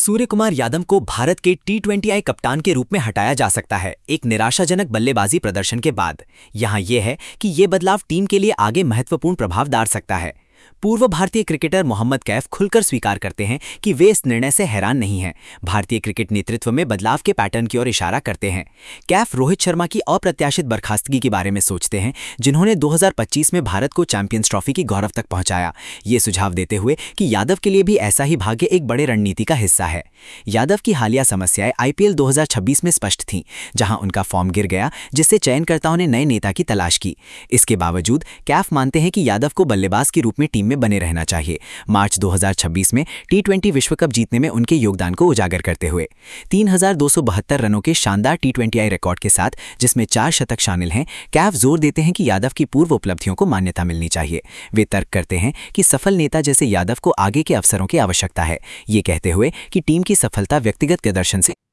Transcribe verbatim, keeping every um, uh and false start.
सूर्य कुमार यादव को भारत के T twenty I कप्तान के रूप में हटाया जा सकता है एक निराशाजनक बल्लेबाजी प्रदर्शन के बाद। यहाँ यह है कि ये बदलाव टीम के लिए आगे महत्वपूर्ण प्रभाव डाल सकता है। पूर्व भारतीय क्रिकेटर मोहम्मद कैफ खुलकर स्वीकार करते हैं कि वे इस निर्णय से हैरान नहीं हैं। भारतीय क्रिकेट नेतृत्व में बदलाव के पैटर्न की ओर इशारा करते हैं। कैफ रोहित शर्मा की अप्रत्याशित बर्खास्तगी के बारे में सोचते हैं, जिन्होंने दो हज़ार पच्चीस में भारत को चैंपियंस ट्रॉफी की गौरव तक पहुंचाया। ये सुझाव देते हुए कि यादव के लिए भी ऐसा ही भाग्य एक बड़े रणनीति का हिस्सा है। यादव की हालिया समस्याएं आईपीएल दो हज़ार छब्बीस में स्पष्ट थीं, जहां उनका फॉर्म गिर गया, जिससे चयनकर्ताओं ने नए नेता की तलाश की। इसके बावजूद कैफ मानते हैं कि यादव को बल्लेबाज के रूप में टीम में बने रहना चाहिए। मार्च दो हज़ार छब्बीस में टी ट्वेंटी विश्व कप जीतने में उनके योगदान को उजागर करते हुए तीन हज़ार दो सौ बहत्तर रनों के शानदार टी ट्वेंटी आई रिकॉर्ड के साथ, जिसमें चार शतक शामिल हैं, कैफ जोर देते हैं कि यादव की पूर्व उपलब्धियों को मान्यता मिलनी चाहिए। वे तर्क करते हैं कि सफल नेता जैसे यादव को आगे के अवसरों की आवश्यकता है, ये कहते हुए कि टीम की सफलता व्यक्तिगत प्रदर्शन से